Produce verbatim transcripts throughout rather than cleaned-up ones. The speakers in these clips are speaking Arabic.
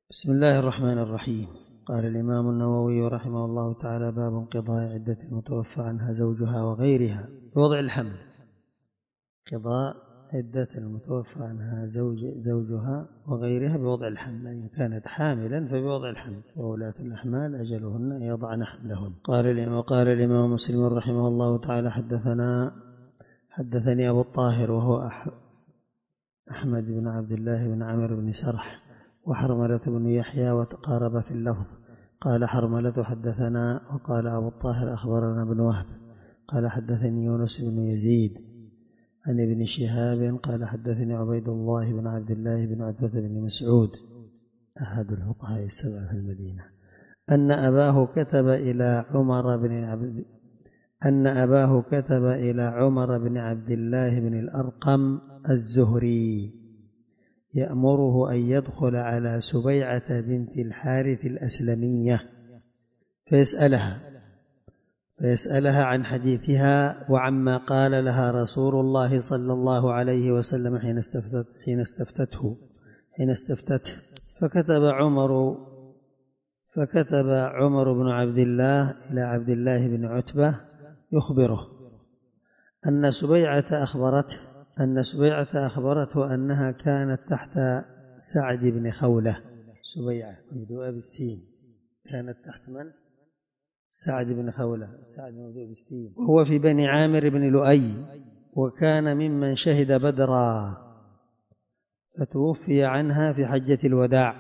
بسم الله الرحمن الرحيم. قال الإمام النووي رحمه الله تعالى: باب انقضاء عدة المتوفى عنها زوجها وغيرها بوضع الحمل. قضاء عدة المتوفى عنها زوج زوجها وغيرها بوضع الحمل، إن كانت حاملا فبوضع الحمل، وولاة الأحمال أجلهن أن يضعن حملهن. قال وقال الإمام مسلم رحمه الله تعالى: حدثنا حدثني أبو الطاهر وهو أحمد بن عبد الله بن عمرو بن سرح وحرملة بن يحيى، وتقارب في اللفظ. قال حرملة: حدثنا، وقال أبو الطاهر: أخبرنا بن وهب قال حدثني يونس بن يزيد عن ابن شهاب قال حدثني عبيد الله بن عبد الله بن عتبة بن مسعود أحد الفقهاء السبعة في المدينة أن أباه كتب إلى عمر بن عبد أن أباه كتب إلى عمر بن عبد الله بن الأرقم الزهري يأمره أن يدخل على سبيعة بنت الحارث الأسلمية فيسألها فيسألها عن حديثها وعما قال لها رسول الله صلى الله عليه وسلم حين استفتت حين استفتته حين استفتته فكتب عمر فكتب عمر بن عبد الله إلى عبد الله بن عتبة يخبره أن سبيعة أخبرته أن سبيعة أخبرته أنها كانت تحت سعد بن خولة. سبيعة مبدوءة بالسين كانت تحت من؟ سعد بن خولة. سعد مبدوء بالسين، وهو في بني عامر بن لؤي، وكان ممن شهد بدرا، فتوفي عنها في حجة الوداع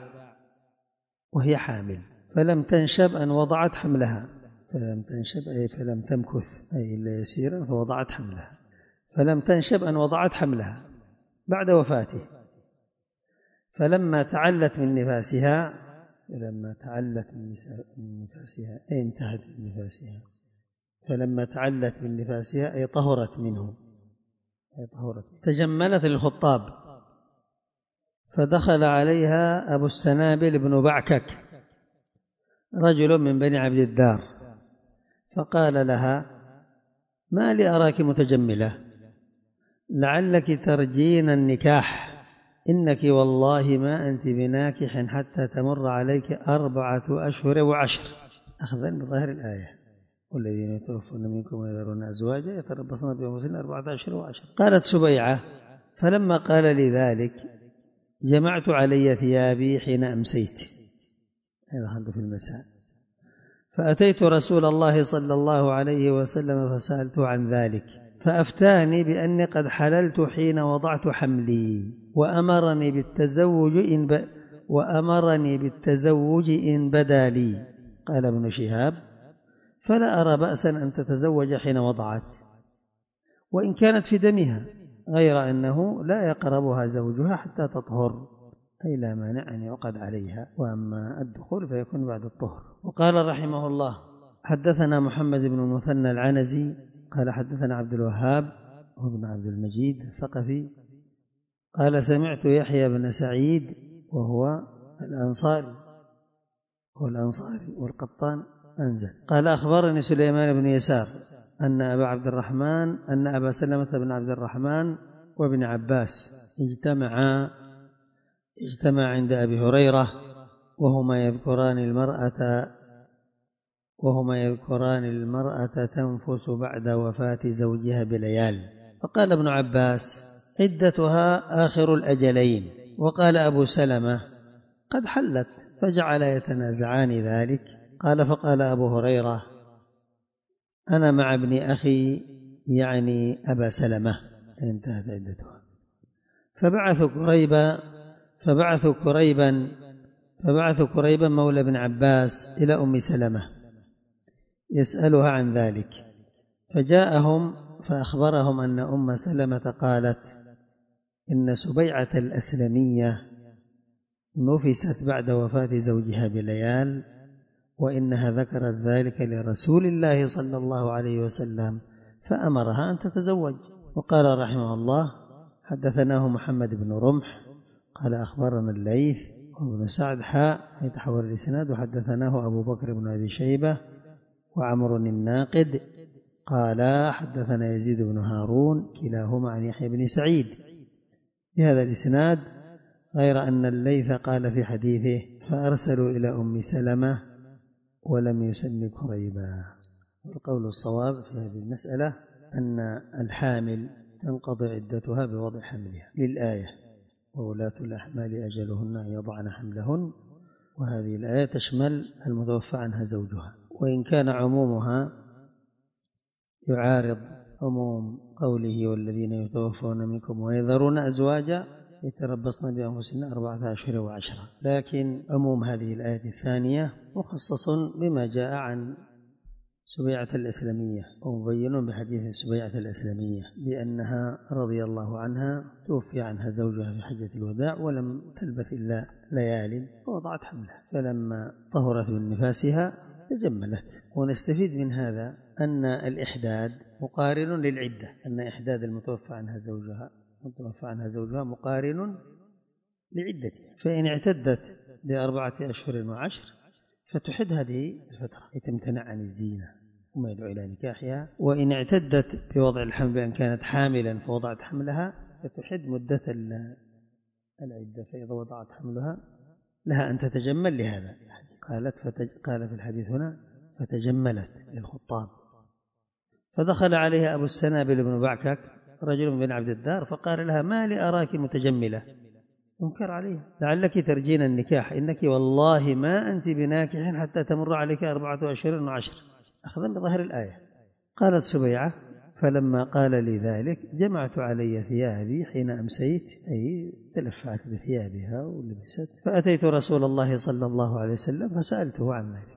وهي حامل، فلم تنشب أن وضعت حملها فلم تنشب أي فلم تمكث أي إلا يسيرا فوضعت حملها فلم تنشب أن وضعت حملها بعد وفاته. فلما تعلت من نفاسها فلما تعلت من نفاسها أي انتهت من نفاسها فلما تعلت من نفاسها أي طهرت منه أي طهرت تجملت للخطاب، فدخل عليها أبو السنابل بن بعكك رجل من بني عبد الدار، فقال لها: ما لي أراك متجملة، لعلك ترجين النكاح، إنك والله ما أنت بناكح حتى تمر عليك أربعة أشهر وعشر، أخذا بظاهر الآية: والذين يتوفون منكم ويذرون أزواجا يتربصن بأنفسهن أربعة أشهر وعشر. قالت سبيعة: فلما قال لي ذلك جمعت علي ثيابي حين أمسيت، هذا عنده في المساء، فأتيت رسول الله صلى الله عليه وسلم فسألته عن ذلك، فأفتاني بأني قد حللت حين وضعت حملي، وأمرني بالتزوج إن ب... وأمرني بالتزوج إن بدا لي. قال ابن شهاب: فلا أرى بأسا أن تتزوج حين وضعت، وإن كانت في دمها، غير أنه لا يقربها زوجها حتى تطهر، أي لا مانع أن يعقد عليها، وأما الدخول فيكون بعد الطهر. وقال رحمه الله: حدثنا محمد بن المثنى العنزي قال حدثنا عبد الوهاب وابن عبد المجيد الثقفي قال سمعت يحيى بن سعيد وهو الأنصاري والأنصاري والقطان أنزل قال أخبرني سليمان بن يسار أن أبا عبد الرحمن أن أبا سلمة بن عبد الرحمن وابن عباس اجتمعا اجتمع عند أبي هريرة وهما يذكران المرأة وهما يذكران المرأة تنفس بعد وفاة زوجها بليال، فقال ابن عباس: عدتها آخر الأجلين، وقال أبو سلمة: قد حلت، فجعل يتنازعان ذلك. قال فقال أبو هريرة: أنا مع ابن أخي يعني أبا سلمة، انتهت عدتها. فبعثوا كريبا فبعثوا كريبا فبعثوا كريبا مولى بن عباس إلى أم سلمة يسألها عن ذلك، فجاءهم فأخبرهم أن أم سلمة قالت: إن سبيعة الأسلمية نفست بعد وفاة زوجها بليال، وإنها ذكرت ذلك لرسول الله صلى الله عليه وسلم فأمرها أن تتزوج. وقال رحمه الله: حدثناه محمد بن رمح قال أخبرنا الليث وابن سعد حاء يتحول الإسناد، وحدثناه أبو بكر بن أبي شيبة وعمر الناقد قال حدثنا يزيد بن هارون كلاهما عن يحيى بن سعيد بهذا الإسناد غير أن الليث قال في حديثه فأرسلوا إلى أم سلمة ولم يسم كريبا. القول الصواب في هذه المسألة أن الحامل تنقضي عدتها بوضع حملها للآية وولاة الأحمال أجلهن أن يضعن حملهن، وهذه الآية تشمل المتوفى عنها زوجها، وإن كان عمومها يعارض عموم قوله والذين يتوفون منكم ويذرون أزواجا يتربصن بأنفسهن أربعة أشهر وعشرة، لكن عموم هذه الآية الثانية مخصص بما جاء عن سبيعة الإسلامية، ومبين بحديث سبيعة الإسلامية بأنها رضي الله عنها توفي عنها زوجها في حجة الوداع ولم تلبث إلا ليال ووضعت حملها، فلما طهرت من نفاسها تجملت. ونستفيد من هذا أن الإحداد مقارن للعدة، أن إحداد المتوفى عنها زوجها المتوفى عنها زوجها مقارن لعدتها، فإن اعتدت بأربعة أشهر وعشر فتحد هذه الفترة لتمتنع عن الزينة وما يدعو إلى نكاحها، وإن اعتدت بوضع الحمل بأن كانت حاملا فوضعت حملها فتحد مدة العدة، فإذا وضعت حملها لها أن تتجمل لهذا. قالت فتج... قال في الحديث هنا فتجملت للخطاب. فدخل عليها أبو السنابل بن بعكك رجل من عبد الدار فقال لها ما لي أراك متجملة، انكر عليها لعلك ترجين النكاح، إنك والله ما أنت بناكح حتى تمر عليك أربعة أشهر وعشر، أخذا بظهر الآية. قالت سبيعة فلما قال لي ذلك جمعت علي ثيابي حين أمسيت، أي تلفعت بثيابها ولبست، فأتيت رسول الله صلى الله عليه وسلم فسألته عن ذلك.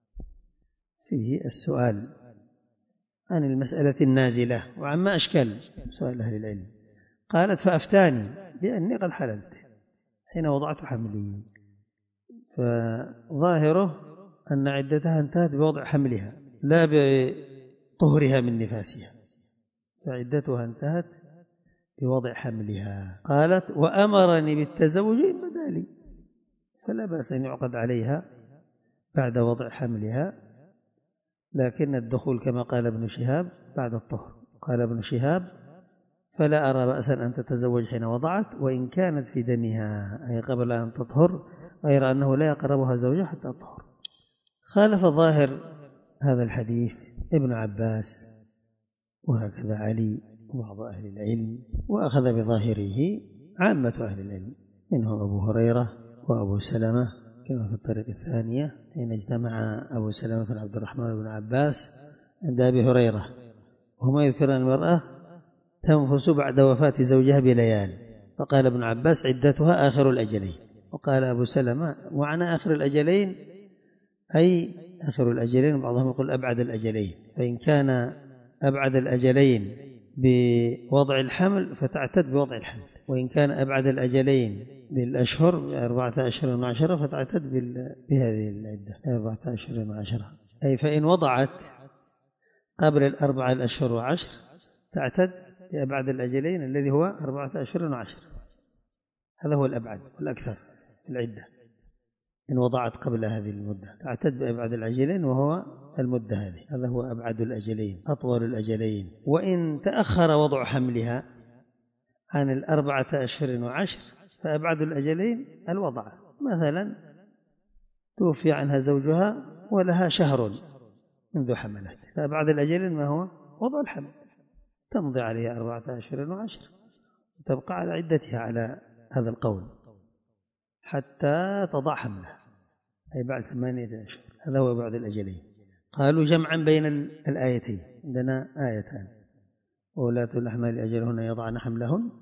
فيه السؤال عن المسألة النازلة وعما أشكل سؤال أهل العلم. قالت فأفتاني بأني قد حللت حين وضعت حملي، فظاهره أن عدتها انتهت بوضع حملها لا بطهرها من نفاسها، فعدتها انتهت بوضع حملها. قالت وأمرني بالتزوج إن بدا لي، فلا بأس أن يعقد عليها بعد وضع حملها، لكن الدخول كما قال ابن شهاب بعد الطهر. قال ابن شهاب فلا أرى بأسا أن تتزوج حين وضعت وإن كانت في دمها، أي قبل أن تطهر، غير أنه لا يقربها زوجها حتى تطهر. خالف ظاهر هذا الحديث ابن عباس وهكذا علي وبعض أهل العلم، وأخذ بظاهره عامة أهل العلم منهم أبو هريرة وأبو سلمة كما في الطريق الثانية حين اجتمع أبو سلمة بن عبد الرحمن بن عباس عند أبي هريرة وهما يذكرون المرأة تنفس بعد وفاة زوجها بليال، فقال ابن عباس عدتها آخر الأجلين، وقال أبو سلمة وعنى آخر الأجلين أي آخر الأجلين، بعضهم يقول أبعد الأجلين، فإن كان أبعد الأجلين بوضع الحمل فتعتد بوضع الحمل، وإن كان أبعد الأجلين بالأشهر بأربعة أشهر وعشرة فتعتد بهذه العدة أربعة أشهر وعشرة، أي فإن وضعت قبل الأربعة الأشهر وعشر تعتد بأبعد الأجلين الذي هو أربعة أشهر وعشر، هذا هو الأبعد والأكثر في العدة. إن وضعت قبل هذه المدة تعتد بأبعد الأجلين وهو المدة هذه، هذا هو أبعد الأجلين أطول الأجلين. وإن تأخر وضع حملها عن الأربعة أشهر وعشر فأبعد الأجلين الوضع، مثلا توفي عنها زوجها ولها شهر منذ حملت، فأبعد الأجلين ما هو وضع الحمل، تمضي عليها أربعة أشهر وعشر وتبقى على عدتها على هذا القول حتى تضع حملها، أي بعد ثمانية أشهر، هذا هو بعد الأجلين. قالوا جمعا بين الآيتين، عندنا آيتان وولاة الأحمال أجلهن يضعن حملهن،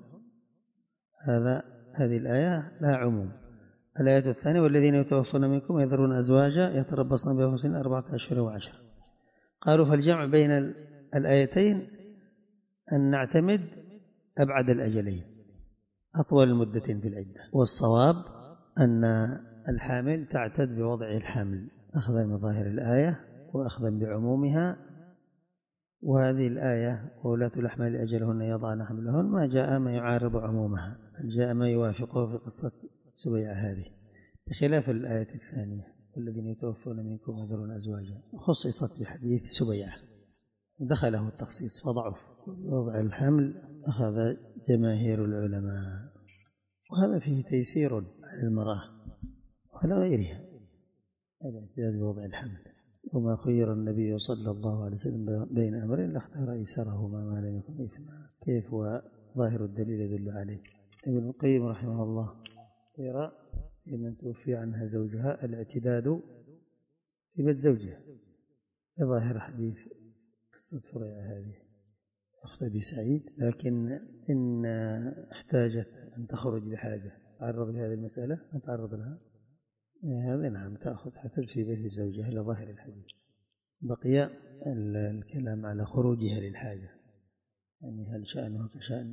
هذا هذه الآية لها عموم. الآية الثانية والذين يتوفون منكم ويذرون أزواجا يتربصن بأنفسهن أربعة أشهر وعشر. قالوا فالجمع بين الآيتين أن نعتمد أبعد الأجلين أطول المدة في العدة، والصواب أن الحامل تعتد بوضع الحمل أخذا من ظاهر الآية وأخذا بعمومها. وهذه الآية وولاة الأحمال أجلهن يضعن حملهن ما جاء ما يعارض عمومها، بل جاء ما يوافقه في قصة سبيعة هذه، بخلاف الآية الثانية والذين يتوفون منكم ويذرون أزواجا خصصت بحديث سبيعة دخله التخصيص فضعف. وضع الحمل أخذ جماهير العلماء. وهذا فيه تيسير على المرأة وعلى غيرها الاعتداد بوضع الحمل. وما خير النبي صلى الله عليه وسلم بين أمرين لاختار أيسرهما ما لم يكن إثما، كيف وظاهر الدليل يدل عليه. ابن القيم رحمه الله يرى إن توفي عنها زوجها الاعتداد في بيت زوجها ظاهر حديث قصة فريعة هذه أخت أبي سعيد، لكن إن احتاجت أن تخرج لحاجة تعرض لهذه المسألة نتعرض لها، هذا نعم تأخذ حتى في بيت زوجها إلى ظاهر الحديث. بقي الكلام على خروجها للحاجة، يعني هل شأنها كشأن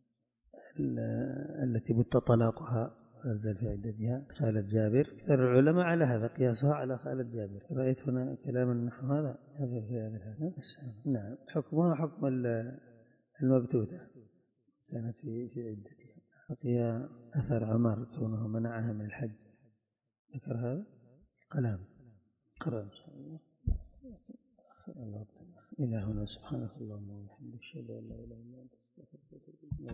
التي بت طلاقها أنزل في عدتها خالة جابر. أكثر العلماء على هذا قياسها على خالة جابر. رأيت هنا كلاما نحو هذا في هذا الحال. نعم حكمها حكم المبتوتة كانت في في عدتها. بقي أثر عمر كونه منعها من الحج، ذكر هذا كلام قرأ إن شاء الله. إلى هنا سبحانك اللهم وبحمدك أشهد أن لا إله إلا أنت أستغفرك.